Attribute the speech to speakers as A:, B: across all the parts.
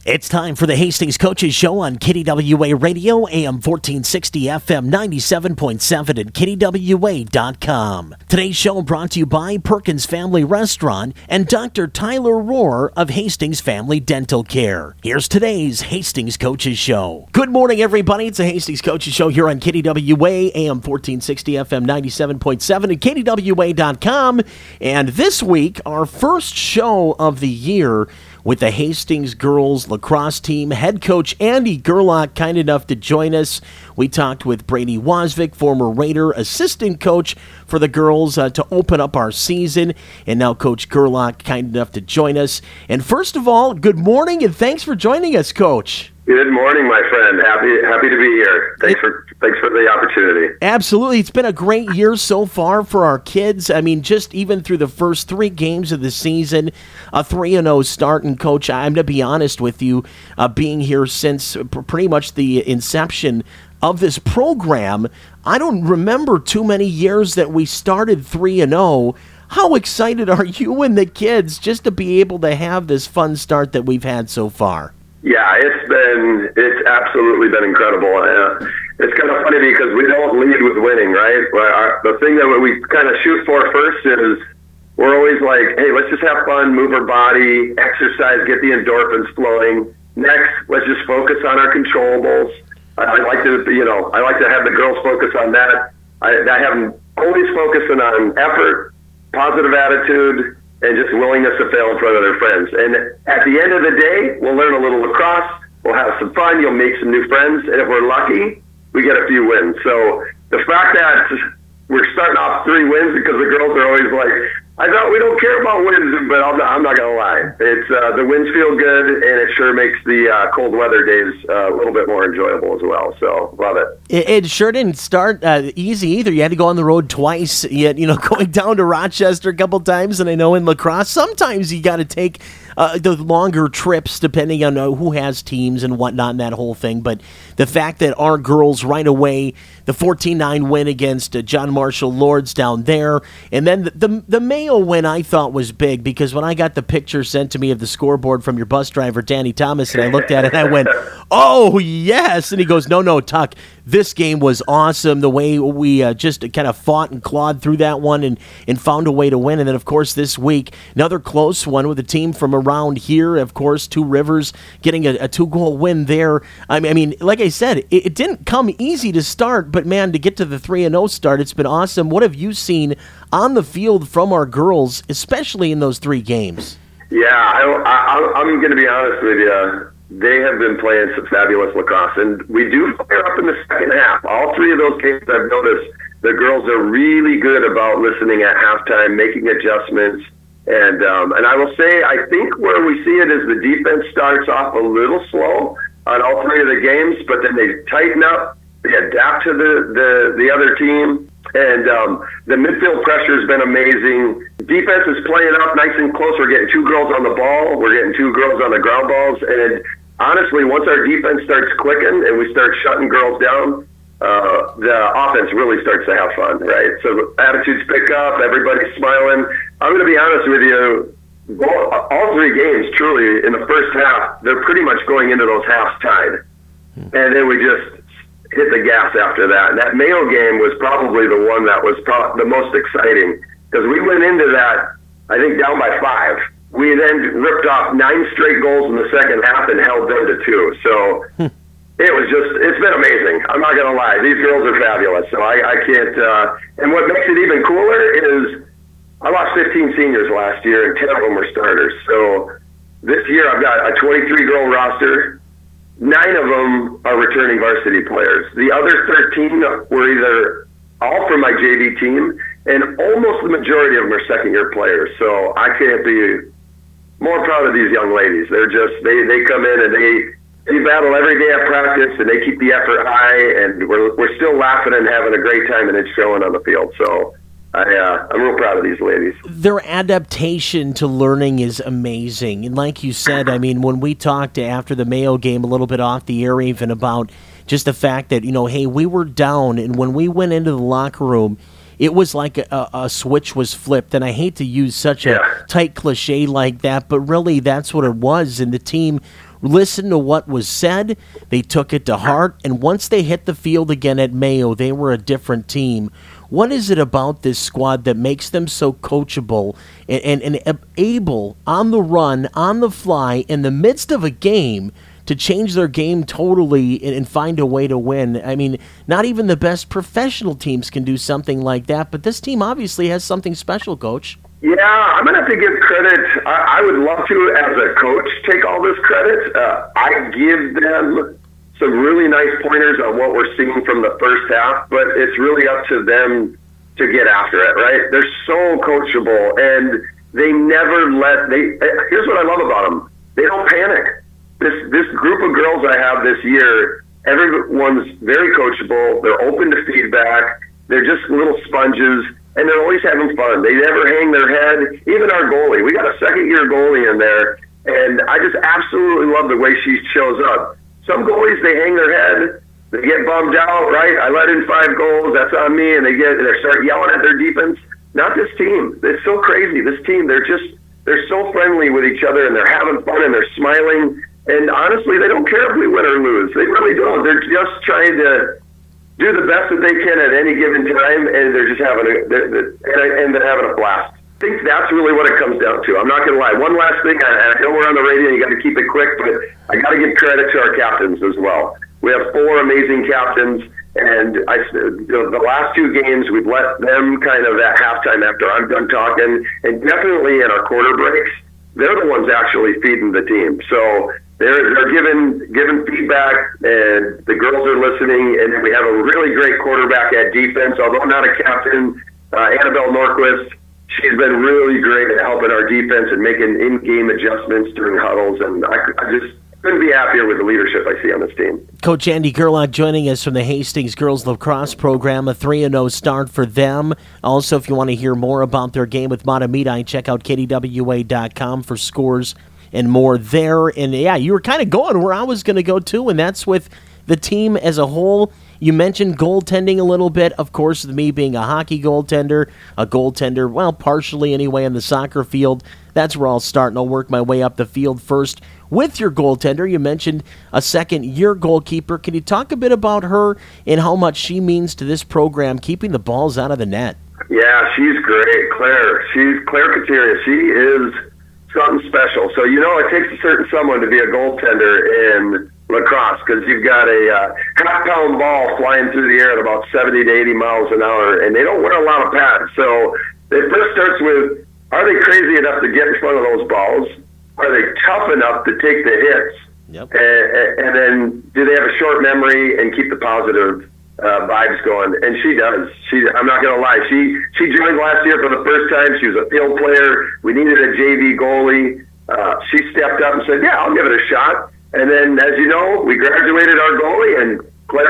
A: It's time for the Hastings Coaches Show on KDWA Radio, AM 1460, FM 97.7 and KDWA.com. Today's show brought to you by Perkins Family Restaurant and Dr. Tyler Rohr of Hastings Family Dental Care. Here's today's Hastings Coaches Show. Good morning, everybody. It's the Hastings Coaches Show here on KDWA, AM 1460, FM 97.7 and KDWA.com. And this week, our first show of the year with the Hastings girls lacrosse team. Head coach Andy Gerlach kind enough to join us. We talked with Brady Wasvik, former Raider assistant coach for the girls, to open up our season. And now Coach Gerlach kind enough to join us. And first of all, good morning and thanks for joining us, Coach.
B: Good morning, my friend. Happy to be here. Thanks for the opportunity.
A: Absolutely. It's been a great year so far for our kids. I mean, just even through the first 3 games of the season, a 3-0 start. And, Coach, I'm to be honest with you, being here since pretty much the inception of this program, I don't remember too many years that we started 3-0. How excited are you and the kids just to be able to have this fun start that we've had so far?
B: Yeah, it's absolutely been incredible. It's kind of funny because we don't lead with winning, right? The thing that we kind of shoot for first is we're always like, hey, let's just have fun, move our body, exercise, get the endorphins flowing. Next, let's just focus on our controllables. I like to have the girls focus on that. I have them always focusing on effort, positive attitude, and just willingness to fail in front of their friends. And at the end of the day, we'll learn a little lacrosse, we'll have some fun, you'll make some new friends, and if we're lucky, we get a few wins. So the fact that we're starting off 3 wins because the girls are always like, I thought we don't care about wins, but I'm not going to lie. It's the wins feel good, and it sure makes the cold weather days a little bit more enjoyable as well. So, love it.
A: It sure didn't start easy either. You had to go on the road twice, yet, going down to Rochester a couple times, and I know in lacrosse, sometimes you got to take the longer trips depending on who has teams and whatnot and that whole thing. But the fact that our girls right away, the 14-9 win against John Marshall Lords down there, and then the Mayo win I thought was big because when I got the picture sent to me of the scoreboard from your bus driver, Danny Thomas, and I looked at it and I went, oh, yes. And he goes, no, Tuck, this game was awesome. The way we just kind of fought and clawed through that one and found a way to win. And then, of course, this week, another close one with a team from around here. Of course, Two Rivers getting a 2-goal win there. I mean, like I said, it didn't come easy to start, but, man, to get to the 3-0 start, it's been awesome. What have you seen on the field from our girls, especially in those 3 games?
B: Yeah, I'm going to be honest with you. They have been playing some fabulous lacrosse, and we do fire up in the second half. All 3 of those games I've noticed, the girls are really good about listening at halftime, making adjustments, and I will say I think where we see it is the defense starts off a little slow on all 3 of the games, but then they tighten up, they adapt to the other team, and the midfield pressure has been amazing. Defense is playing up nice and close. We're getting 2 girls on the ball. We're getting 2 girls on the ground balls. And honestly, once our defense starts clicking and we start shutting girls down, the offense really starts to have fun, right? So attitudes pick up. Everybody's smiling. I'm going to be honest with you. All 3 games, truly, in the first half, they're pretty much going into those halves tied. And then we just hit the gas after that. And that Mayo game was probably the one that was the most exciting because we went into that, I think, down by 5. We then ripped off 9 straight goals in the second half and held them to 2. So it's been amazing. I'm not going to lie. These girls are fabulous. So I can't, and what makes it even cooler is I lost 15 seniors last year and 10 of them were starters. So this year I've got a 23-girl roster. 9 of them are returning varsity players. The other 13 were either all from my JV team, and almost the majority of them are second-year players. So I can't be more proud of these young ladies. They're just they come in and they battle every day at practice, and they keep the effort high, and we're still laughing and having a great time, and it's showing on the field. So I'm real proud of these ladies.
A: Their adaptation to learning is amazing. And like you said, I mean, when we talked after the Mayo game a little bit off the air even about just the fact that, hey, we were down, and when we went into the locker room, it was like a switch was flipped. And I hate to use such a tight cliche like that, but really that's what it was. And the team listened to what was said, they took it to heart, and once they hit the field again at Mayo, they were a different team. What is it about this squad that makes them so coachable and able, on the run, on the fly, in the midst of a game, to change their game totally and find a way to win? I mean, not even the best professional teams can do something like that, but this team obviously has something special, Coach.
B: Yeah, I'm going to have to give credit. I would love to, as a coach, take all this credit. I give them some really nice pointers on what we're seeing from the first half, but it's really up to them to get after it, right? They're so coachable, and they never here's what I love about them. They don't panic. This group of girls I have this year, everyone's very coachable. They're open to feedback. They're just little sponges, and they're always having fun. They never hang their head. Even our goalie, we got a second-year goalie in there, and I just absolutely love the way she shows up. Some goalies, they hang their head, they get bummed out, right? I let in 5 goals, that's on me, and they start yelling at their defense. Not this team. It's so crazy. This team, they're so friendly with each other, and they're having fun, and they're smiling. And honestly, they don't care if we win or lose. They really don't. They're just trying to do the best that they can at any given time, and they're just having they're having a blast. I think that's really what it comes down to. I'm not going to lie. One last thing, I know we're on the radio, you got to keep it quick, but I got to give credit to our captains as well. We have 4 amazing captains, and the last 2 games, we've let them kind of at halftime after I'm done talking, and definitely in our quarter breaks, they're the ones actually feeding the team. So they're giving feedback, and the girls are listening, and we have a really great quarterback at defense, although not a captain, Annabelle Norquist. She's been really great at helping our defense and making in-game adjustments during huddles, and I just couldn't be happier with the leadership I see on this team.
A: Coach Andy Gerlach joining us from the Hastings Girls Lacrosse Program, a 3-0 start for them. Also, if you want to hear more about their game with Mahtomedi, check out KDWA.com for scores and more there. And yeah, you were kind of going where I was going to go too, and that's with the team as a whole. You mentioned goaltending a little bit. Of course, me being a hockey goaltender, well, partially anyway in the soccer field. That's where I'll start, and I'll work my way up the field first with your goaltender. You mentioned a second-year goalkeeper. Can you talk a bit about her and how much she means to this program, keeping the balls out of the net?
B: Yeah, she's great, Claire. She's Claire Kateria. She is something special. So, it takes a certain someone to be a goaltender in lacrosse, because you've got a half-pound ball flying through the air at about 70 to 80 miles an hour, and they don't wear a lot of pads. So it first starts with, are they crazy enough to get in front of those balls? Are they tough enough to take the hits?
A: Yep.
B: And then do they have a short memory and keep the positive vibes going? And she does. I'm not going to lie. She joined last year for the first time. She was a field player. We needed a JV goalie. She stepped up and said, yeah, I'll give it a shot. And then, as you know, we graduated our goalie, and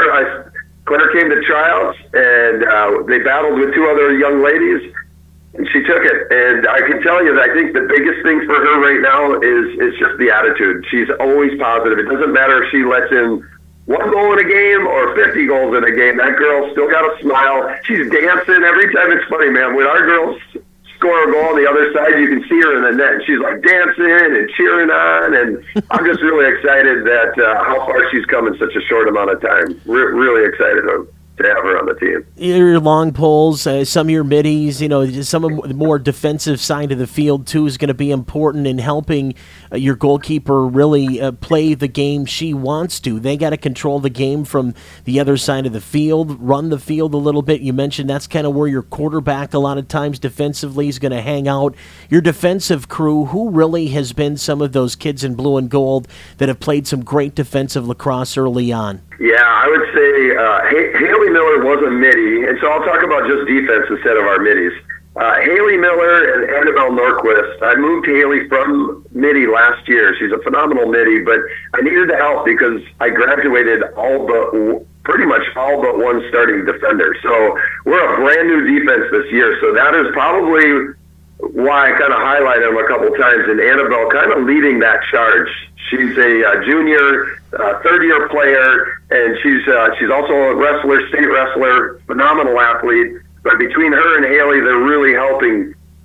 B: Claire came to tryouts, and they battled with 2 other young ladies, and she took it. And I can tell you that I think the biggest thing for her right now is just the attitude. She's always positive. It doesn't matter if she lets in 1 goal in a game or 50 goals in a game. That girl still got a smile. She's dancing every time. It's funny, man. When our girls score a goal on the other side, you can see her in the net, and she's like dancing and cheering on, and I'm just really excited that how far she's come in such a short amount of time. Really excited to have her on the team.
A: Your long poles, some of your middies, some of the more defensive side of the field too is going to be important in helping your goalkeeper really play the game she wants to. They got to control the game from the other side of the field, run the field a little bit. You mentioned that's kind of where your quarterback a lot of times defensively is going to hang out. Your defensive crew, who really has been some of those kids in blue and gold that have played some great defensive lacrosse early on?
B: Yeah, I would say Haley Miller was a midi, and so I'll talk about just defense instead of our middies. Haley Miller and Annabelle Norquist. I moved Haley from midi last year. She's a phenomenal midi, but I needed the help because I graduated pretty much all but one starting defender. So we're a brand new defense this year. So that is probably why I kind of highlighted them a couple times, and Annabelle kind of leading that charge. She's a junior, third-year player, and she's also a wrestler, state wrestler, phenomenal athlete. But between her and Haley, they're really helping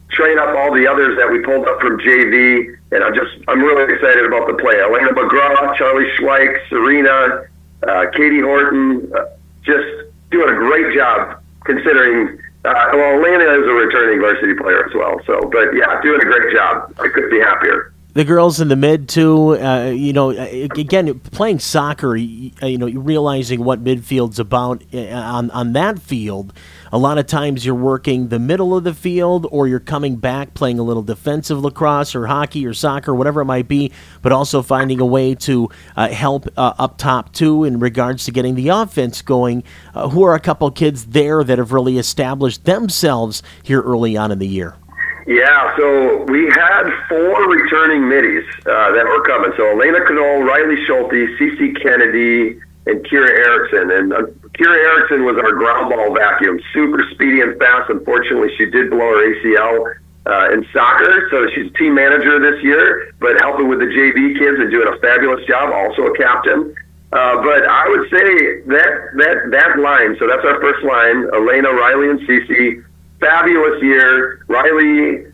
B: train up all the others that we pulled up from JV, and I'm really excited about the play. Elena McGraw, Charlie Schweik, Serena, Katie Horton, just doing a great job considering. Elena is a returning varsity player as well. So, but yeah, doing a great job. I couldn't be happier.
A: The girls in the mid too, again, playing soccer, realizing what midfield's about on that field. A lot of times you're working the middle of the field, or you're coming back playing a little defensive lacrosse or hockey or soccer, whatever it might be, but also finding a way to help up top too in regards to getting the offense going. Who are a couple kids there that have really established themselves here early on in the year?
B: Yeah, so we had 4 returning middies that were coming. So Elena Knoll, Riley Schulte, Cece Kennedy, and Kira Erickson. And Kira Erickson was our ground ball vacuum, super speedy and fast. Unfortunately, she did blow her ACL in soccer, so she's a team manager this year, but helping with the JV kids and doing a fabulous job, also a captain. But I would say that line, so that's our first line, Elena, Riley, and Cece. Fabulous year. Riley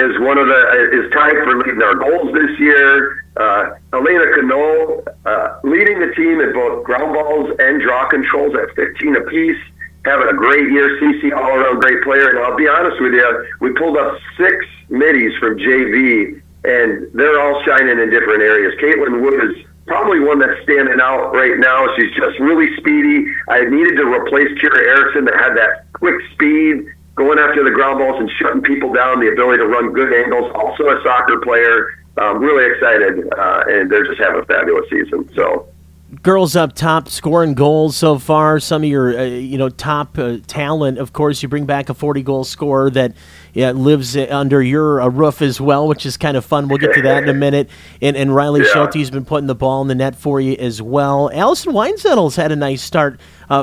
B: is tied for leading our goals this year. Elena Knoll leading the team in both ground balls and draw controls at 15 apiece. Having a great year. CC all around great player. And I'll be honest with you, we pulled up 6 middies from JV, and they're all shining in different areas. Caitlin Wood is probably one that's standing out right now. She's just really speedy. I needed to replace Kira Erickson that had that quick speed, going after the ground balls and shutting people down, the ability to run good angles, also a soccer player. Really excited, and they're just having a fabulous season. So,
A: girls up top scoring goals so far. Some of your top talent, of course. You bring back a 40-goal scorer that lives under your roof as well, which is kind of fun. We'll get to that in a minute. And Riley Schulte's been putting the ball in the net for you as well. Allison Weinzettel's had a nice start.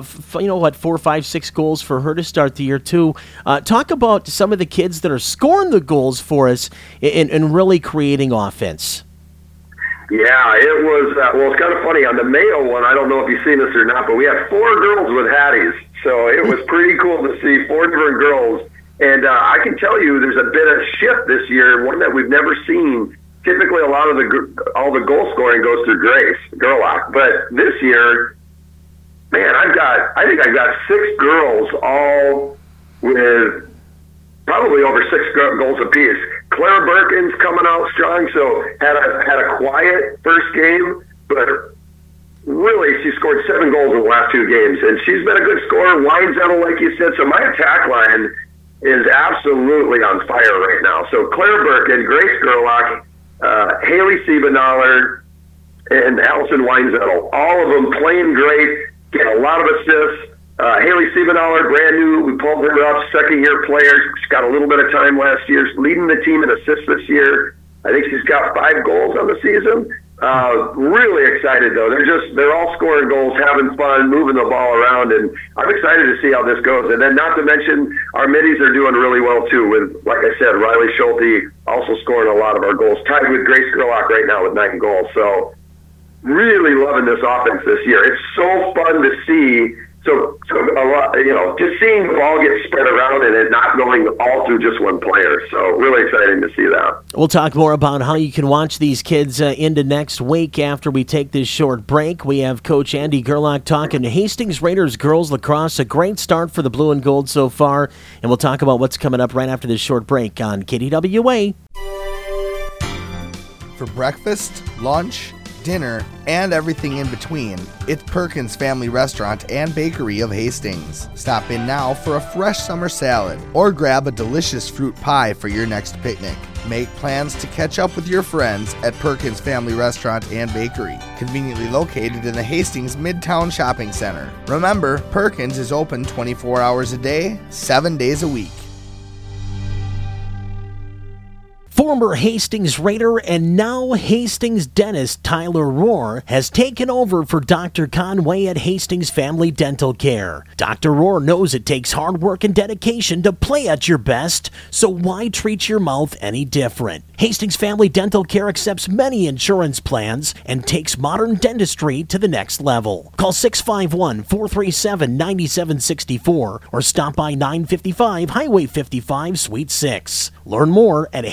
A: 4, 5, 6 goals for her to start the year too. Talk about some of the kids that are scoring the goals for us and really creating offense.
B: Yeah, it was, it's kind of funny. On the Mayo one, I don't know if you've seen this or not, but we had 4 girls with Hatties. So it was pretty cool to see 4 different girls. And I can tell you there's a bit of shift this year, one that we've never seen. Typically, a lot of all the goal scoring goes through Grace Gerlach. But this year, man, I think I've got 6 girls all with probably over 6 goals apiece. Claire Birkin's coming out strong, so had a quiet first game, but really she scored 7 goals in the last 2 games, and she's been a good scorer. Weinzettel, like you said, so my attack line is absolutely on fire right now. So Claire Birkin, Grace Gerlach, Haley Siebenaller, and Allison Weinzettel, all of them playing great, getting a lot of assists. Haley Siebenaller, brand new. We pulled her up, second-year player. She got a little bit of time last year. She's leading the team in assists this year. I think she's got 5 goals on the season. Really excited, though. They're all scoring goals, having fun, moving the ball around, and I'm excited to see how this goes. And then not to mention, our middies are doing really well, too, with, like I said, Riley Schulte also scoring a lot of our goals, tied with Grace Gerlach right now with 9 goals. So really loving this offense this year. It's so fun to see. So a lot, just seeing the ball get spread around and it not going all through just one player. So really exciting to see that.
A: We'll talk more about how you can watch these kids into next week after we take this short break. We have Coach Andy Gerlach talking to Hastings Raiders girls lacrosse. A great start for the blue and gold so far. And we'll talk about what's coming up right after this short break on KDWA.
C: For breakfast, lunch, dinner, and everything in between, it's Perkins Family Restaurant and Bakery of Hastings. Stop in now for a fresh summer salad or grab a delicious fruit pie for your next picnic. Make plans to catch up with your friends at Perkins Family Restaurant and Bakery, conveniently located in the Hastings Midtown Shopping Center. Remember, Perkins is open 24 hours a day, 7 days a week.
A: Former Hastings Raider and now Hastings dentist Tyler Rohr has taken over for Dr. Conway at Hastings Family Dental Care. Dr. Rohr knows it takes hard work and dedication to play at your best, so why treat your mouth any different?
D: Hastings Family Dental Care accepts many insurance plans and takes modern dentistry to the next level. Call 651-437-9764 or stop by 955 Highway 55, Suite 6. Learn more at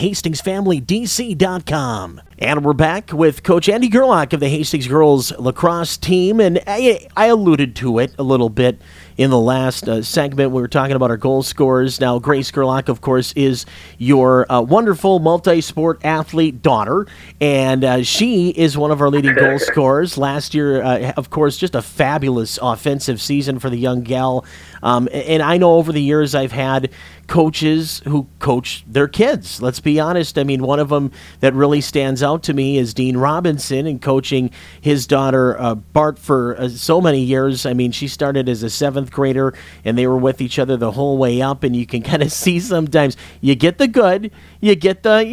D: HastingsFamilyDC.com. And we're back with Coach Andy Gerlach of the Hastings Girls Lacrosse team. And I alluded to it a little bit in the last segment. We were talking about our goal scorers. Now, Grace Gerlach, of course, is your wonderful multi-sport athlete daughter. And she is one of our leading goal scorers. Last year, of course, just a fabulous offensive season for the young gal. And I know over the years I've had coaches who coach their kids. Let's be honest. I mean, one of them that really stands out to me is Dean Robinson, and coaching his daughter Bart for so many years. I mean, she started as a 7th grader, and they were with each other the whole way up. And you can kind of see sometimes you get the good, you get the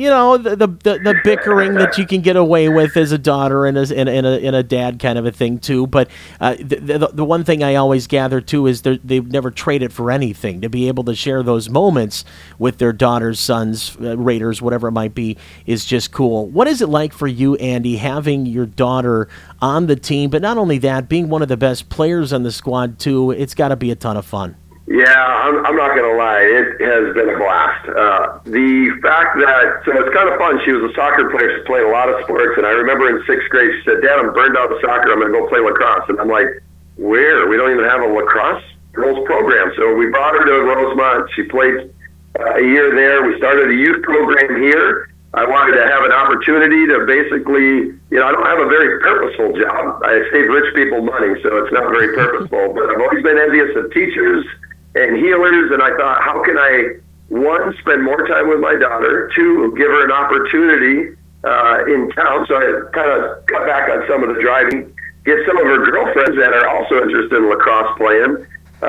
D: the bickering that you can get away with as a daughter and a dad kind of a thing too. But the one thing I always gather too is they've never traded for anything. To be able to share those moments with their daughters, sons, Raiders, whatever it might be, is just cool. What is it like for you, Andy, having your daughter on the team, but not only that, being one of the best players on the squad too? It's got to be a ton of fun.
B: Yeah, I'm not going to lie. It has been a blast. The fact that, so it's kind of fun. She was a soccer player. She played a lot of sports. And I remember in 6th grade, she said, "Dad, I'm burned out of soccer. I'm going to go play lacrosse." And I'm like, "Where? We don't even have a lacrosse girls program." So we brought her to Rosemont. She played a year there. We started a youth program here. I wanted to have an opportunity to basically, I don't have a very purposeful job. I save rich people money, so it's not very purposeful. But I've always been envious of teachers and healers, and I thought, how can I, one, spend more time with my daughter, two, give her an opportunity in town. So I kind of cut back on some of the driving, get some of her girlfriends that are also interested in lacrosse playing,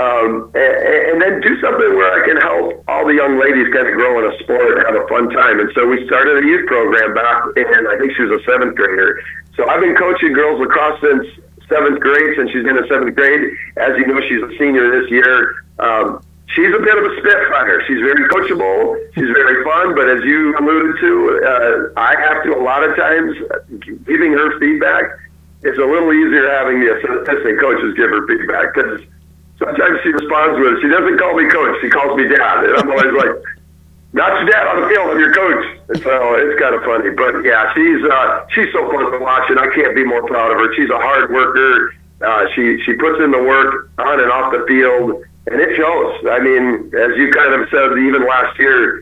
B: and then do something where I can help all the young ladies kind of grow in a sport and have a fun time. And so we started a youth program back in, I think she was a 7th grader. So I've been coaching girls lacrosse since 7th grade, since she's in the 7th grade. As you know, she's a senior this year. She's a bit of a spitfire. She's very coachable. She's very fun. But as you alluded to, I have to, a lot of times, giving her feedback, it's a little easier having the assistant coaches give her feedback, because sometimes she responds with, she doesn't call me coach, she calls me dad. And I'm always like, not your dad on the field, I'm your coach. And so it's kind of funny. But yeah, she's so fun to watch, and I can't be more proud of her. She's a hard worker. She puts in the work on and off the field, and it shows. I mean, as you kind of said, even last year,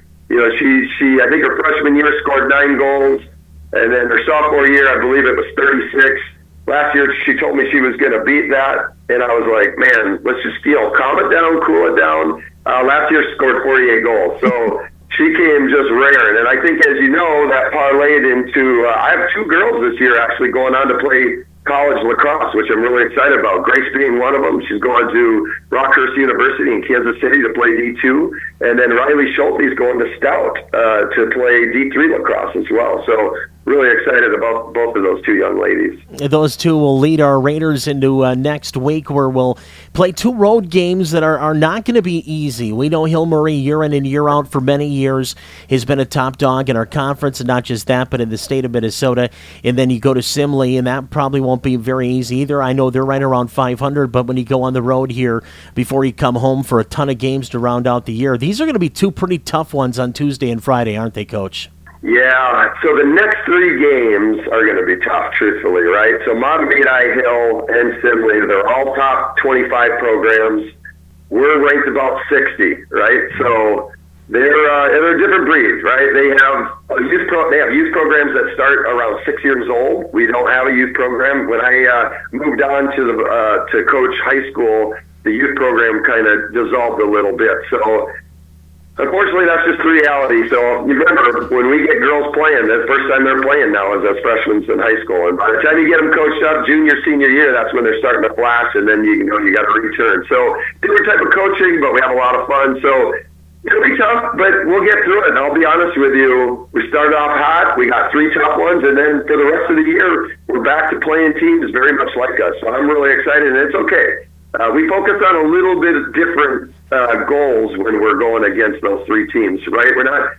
B: she I think her freshman year scored 9 goals, and then her sophomore year, I believe it was 36. Last year, she told me she was going to beat that, and I was like, man, let's just calm it down, cool it down. Last year, she scored 48 goals, so she came just raring. And I think, as you know, that parlayed into, I have 2 girls this year actually going on to play college lacrosse, which I'm really excited about. Grace being one of them. She's going to Rockhurst University in Kansas City to play D2. And then Riley Schulte is going to Stout to play D3 lacrosse as well. So really excited about both of those 2 young ladies.
A: Those 2 will lead our Raiders into next week, where we'll play 2 road games that are not going to be easy. We know Hill Murray, year in and year out for many years, has been a top dog in our conference, and not just that, but in the state of Minnesota. And then you go to Simley, and that probably won't be very easy either. I know they're right around 500, but when you go on the road here before you come home for a ton of games to round out the year, these are going to be 2 pretty tough ones on Tuesday and Friday, aren't they, Coach?
B: Yeah, so the next 3 games are going to be tough, truthfully, right? So Matabidi, Hill, and Simley, they're all top 25 programs. We're ranked about 60, right? So they're a different breed, right? They have youth programs that start around 6 years old. We don't have a youth program. When I moved on to coach high school, the youth program kind of dissolved a little bit. So unfortunately, that's just the reality. So you remember, when we get girls playing, the first time they're playing now is as freshmen in high school. And by the time you get them coached up junior, senior year, that's when they're starting to flash, and then you got to return. So different type of coaching, but we have a lot of fun. So it'll be tough, but we'll get through it. And I'll be honest with you, we started off hot. We got 3 top ones, and then for the rest of the year, we're back to playing teams very much like us. So I'm really excited, and it's okay. We focus on a little bit of different goals when we're going against those 3 teams, right? We're not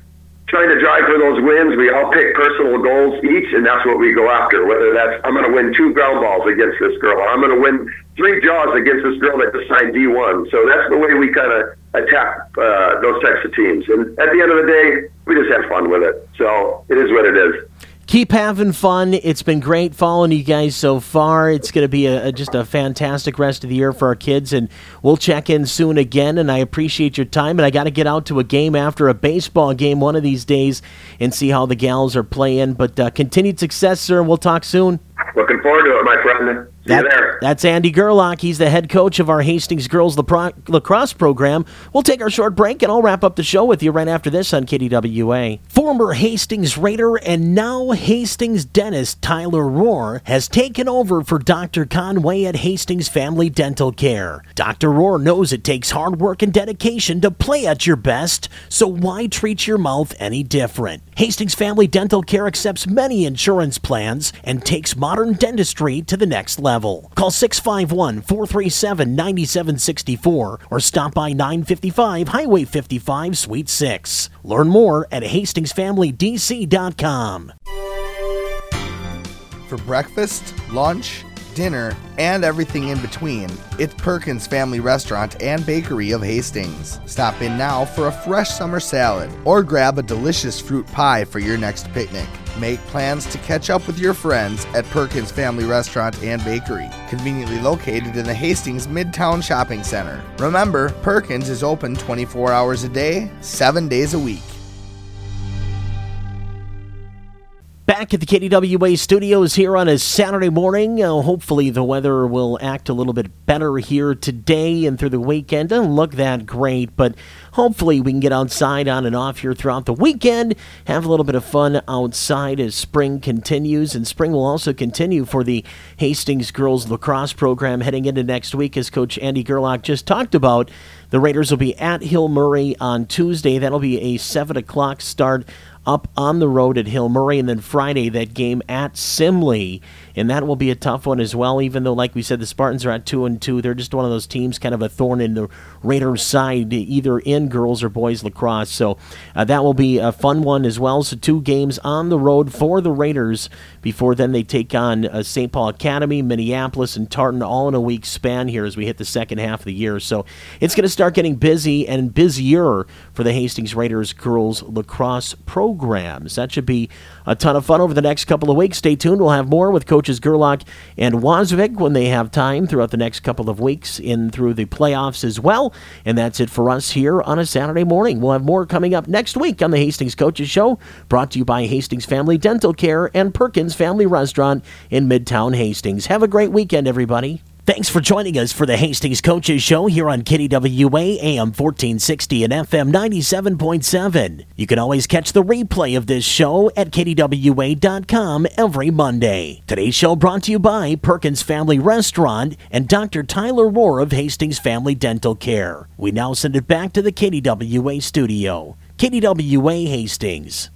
B: trying to drive for those wins. We all pick personal goals each, and that's what we go after. Whether that's, I'm going to win 2 ground balls against this girl, or I'm going to win 3 jaws against this girl that just signed D1. So that's the way we kind of attack those types of teams. And at the end of the day, we just have fun with it. So it is what it is.
A: Keep having fun. It's been great following you guys so far. It's going to be just a fantastic rest of the year for our kids, and we'll check in soon again, and I appreciate your time. And I got to get out to a game after a baseball game one of these days and see how the gals are playing. But continued success, sir, and we'll talk soon.
B: Looking forward to it, my friend. See you there.
A: That's Andy Gerlach. He's the head coach of our Hastings Girls Lacrosse program. We'll take our short break, and I'll wrap up the show with you right after this on KDWA. Former Hastings Raider and now Hastings dentist Tyler Rohr has taken over for Dr. Conway at Hastings Family Dental Care. Dr. Rohr knows it takes hard work and dedication to play at your best, so why treat your mouth any different? Hastings Family Dental Care accepts many insurance plans and takes modern dentistry to the next level. Call 651-437-9764 or stop by 955 Highway 55, Suite 6. Learn more at HastingsFamilyDC.com.
C: For breakfast, lunch, dinner, and everything in between, it's Perkins Family Restaurant and Bakery of Hastings. Stop in now for a fresh summer salad or grab a delicious fruit pie for your next picnic. Make plans to catch up with your friends at Perkins Family Restaurant and Bakery, conveniently located in the Hastings Midtown Shopping Center. Remember, Perkins is open 24 hours a day, 7 days a week.
A: Back at the KDWA studios here on a Saturday morning. Hopefully the weather will act a little bit better here today and through the weekend. Doesn't look that great, but hopefully we can get outside on and off here throughout the weekend, have a little bit of fun outside as spring continues. And spring will also continue for the Hastings Girls Lacrosse program heading into next week, as Coach Andy Gerlach just talked about. The Raiders will be at Hill Murray on Tuesday. That'll be a 7 o'clock start up on the road at Hill Murray, and then Friday that game at Simley, and that will be a tough one as well, even though, like we said, the Spartans are at 2-2. They're just one of those teams, kind of a thorn in the Raiders' side, either in girls or boys lacrosse, so that will be a fun one as well. So 2 games on the road for the Raiders before then they take on St. Paul Academy, Minneapolis, and Tartan all in a week span here as we hit the second half of the year. So it's going to start getting busy and busier for the Hastings Raiders girls lacrosse programs. That should be a ton of fun over the next couple of weeks. Stay tuned. We'll have more with Coaches Gerlach and Wozvik when they have time throughout the next couple of weeks in through the playoffs as well. And that's it for us here on a Saturday morning. We'll have more coming up next week on the Hastings Coaches Show, brought to you by Hastings Family Dental Care and Perkins Family Restaurant in Midtown Hastings. Have a great weekend, everybody. Thanks for joining us for the Hastings Coaches Show here on KDWA AM 1460 and FM 97.7. You can always catch the replay of this show at KDWA.com every Monday. Today's show brought to you by Perkins Family Restaurant and Dr. Tyler Rohr of Hastings Family Dental Care. We now send it back to the KDWA studio. KDWA Hastings.